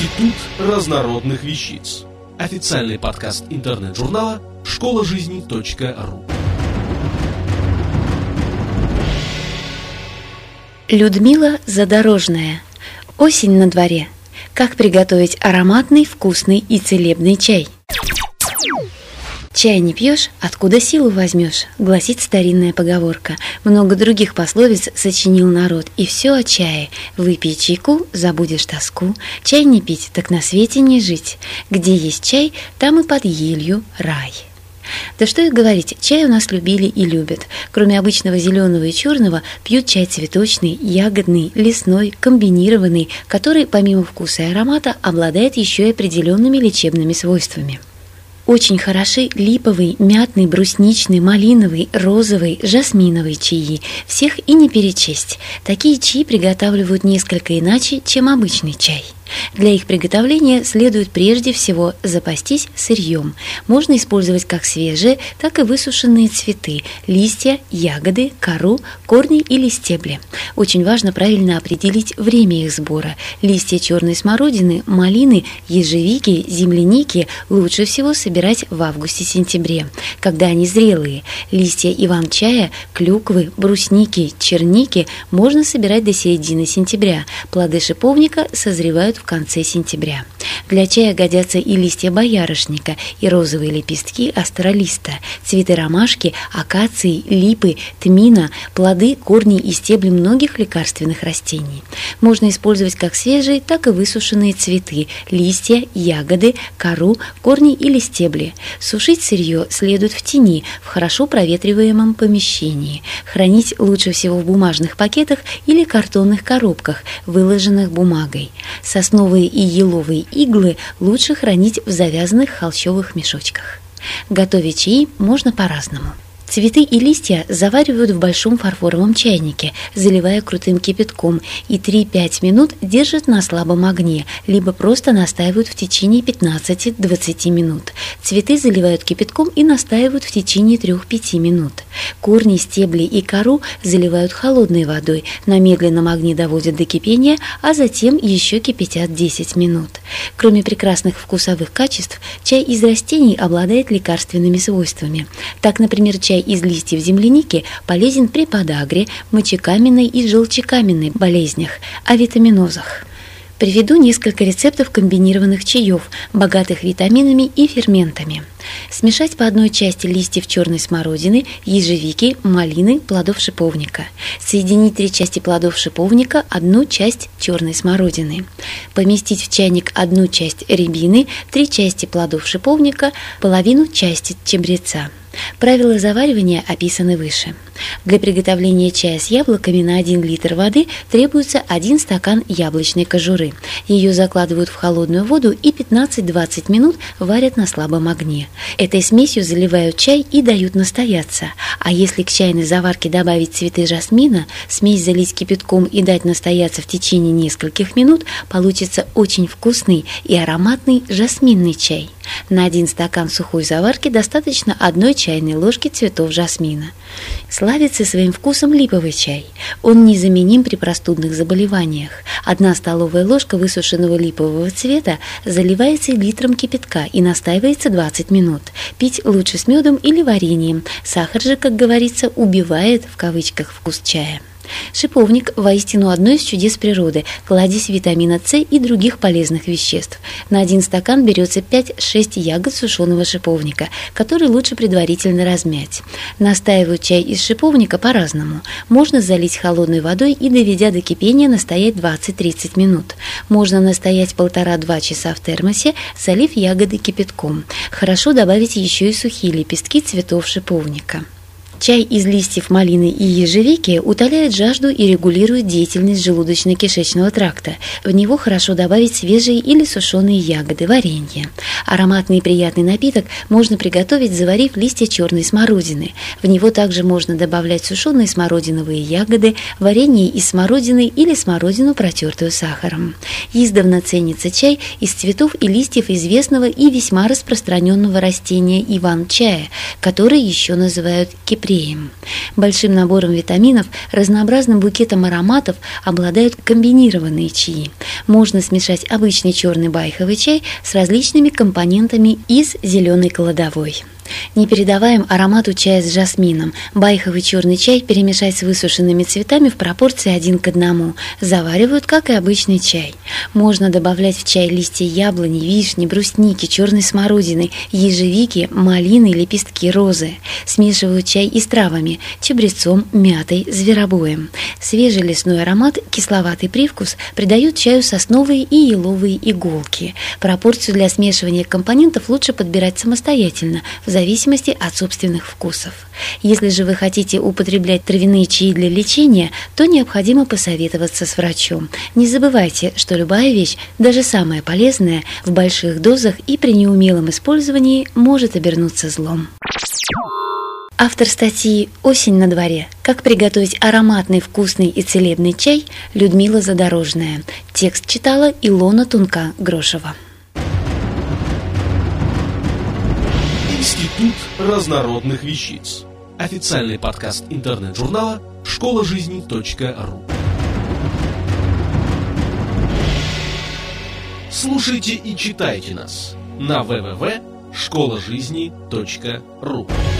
Институт разнородных вещиц. Официальный подкаст интернет-журнала школажизни.ру. Людмила Задорожная. Осень на дворе. Как приготовить ароматный, вкусный и целебный чай? «Чай не пьешь, откуда силу возьмешь», гласит старинная поговорка. Много других пословиц сочинил народ, и все о чае. Выпей чайку, забудешь тоску. Чай не пить, так на свете не жить. Где есть чай, там и под елью рай. Да что и говорить, чай у нас любили и любят. Кроме обычного зеленого и черного, пьют чай цветочный, ягодный, лесной, комбинированный, который помимо вкуса и аромата обладает еще и определенными лечебными свойствами. Очень хороши липовый, мятный, брусничный, малиновый, розовый, жасминовый чаи. Всех и не перечесть. Такие чаи приготавливают несколько иначе, чем обычный чай. Для их приготовления следует прежде всего запастись сырьем. Можно использовать как свежие, так и высушенные цветы, листья, ягоды, кору, корни или стебли. Очень важно правильно определить время их сбора. Листья черной смородины, малины, ежевики, земляники лучше всего собирать в августе-сентябре, когда они зрелые. Листья иван-чая, клюквы, брусники, черники можно собирать до середины сентября. Плоды шиповника созревают в конце сентября. Для чая годятся и листья боярышника, и розовые лепестки астролиста, цветы ромашки, акации, липы, тмина, плоды, корни и стебли многих лекарственных растений. Можно использовать как свежие, так и высушенные цветы, листья, ягоды, кору, корни или стебли. Сушить сырье следует в тени, в хорошо проветриваемом помещении. Хранить лучше всего в бумажных пакетах или картонных коробках, выложенных бумагой. Сосновые и еловые иглы лучше хранить в завязанных холщовых мешочках. Готовить чаи можно по-разному. Цветы и листья заваривают в большом фарфоровом чайнике, заливая крутым кипятком, и 3-5 минут держат на слабом огне, либо просто настаивают в течение 15-20 минут. Цветы заливают кипятком и настаивают в течение 3-5 минут. Корни, стебли и кору заливают холодной водой, на медленном огне доводят до кипения, а затем еще кипятят 10 минут. Кроме прекрасных вкусовых качеств, чай из растений обладает лекарственными свойствами. Так, например, чай из листьев земляники полезен при подагре, мочекаменной и желчекаменной болезнях, авитаминозах. Приведу несколько рецептов комбинированных чаев, богатых витаминами и ферментами. Смешать по одной части листьев черной смородины, ежевики, малины, плодов шиповника. Соединить 3 части плодов шиповника, 1 часть черной смородины. Поместить в чайник 1 часть рябины, 3 части плодов шиповника, половину части чабреца. Правила заваривания описаны выше. Для приготовления чая с яблоками на 1 литр воды требуется 1 стакан яблочной кожуры. Ее закладывают в холодную воду и 15-20 минут варят на слабом огне. Этой смесью заливают чай и дают настояться. А если к чайной заварке добавить цветы жасмина, смесь залить кипятком и дать настояться в течение нескольких минут, получится очень вкусный и ароматный жасминный чай. На 1 стакан сухой заварки достаточно 1 чайной ложки цветов жасмина. Славится своим вкусом липовый чай. Он незаменим при простудных заболеваниях. 1 столовая ложка высушенного липового цвета заливается литром кипятка и настаивается 20 минут. Пить лучше с медом или вареньем. Сахар же, как говорится, убивает в кавычках вкус чая. Шиповник воистину одно из чудес природы, кладезь витамина С и других полезных веществ. На 1 стакан берется 5-6 ягод сушеного шиповника, который лучше предварительно размять. Настаивают чай из шиповника по-разному. Можно залить холодной водой и, доведя до кипения, настоять 20-30 минут. Можно настоять 1,5-2 часа в термосе, залив ягоды кипятком. Хорошо добавить еще и сухие лепестки цветов шиповника. Чай из листьев малины и ежевики утоляет жажду и регулирует деятельность желудочно-кишечного тракта. В него хорошо добавить свежие или сушеные ягоды, варенье. Ароматный и приятный напиток можно приготовить, заварив листья черной смородины. В него также можно добавлять сушеные смородиновые ягоды, варенье из смородины или смородину, протертую сахаром. Издавна ценится чай из цветов и листьев известного и весьма распространенного растения иван-чая, который еще называют кипрей. сельдереем. Большим набором витаминов, разнообразным букетом ароматов обладают комбинированные чаи. Можно смешать обычный черный байховый чай с различными компонентами из зеленой кладовой. Не передаваем аромату чая с жасмином. Байховый черный чай перемешать с высушенными цветами в пропорции 1:1. Заваривают, как и обычный чай. Можно добавлять в чай листья яблони, вишни, брусники, черной смородины, ежевики, малины, лепестки розы. Смешивают чай и с травами – чабрецом, мятой, зверобоем. Свежий лесной аромат, кисловатый привкус придают чаю сосновые и еловые иголки. Пропорцию для смешивания компонентов лучше подбирать самостоятельно, в зависимости от собственных вкусов. Если же вы хотите употреблять травяные чаи для лечения, то необходимо посоветоваться с врачом. Не забывайте, что любая вещь, даже самая полезная, в больших дозах и при неумелом использовании может обернуться злом. Автор статьи «Осень на дворе. Как приготовить ароматный, вкусный и целебный чай» Людмила Задорожная. Текст читала Илона Тунка-Грошева. Институт разнородных вещиц. Официальный подкаст интернет-журнала школажизни.ру. Слушайте и читайте нас на www.школажизни.ру.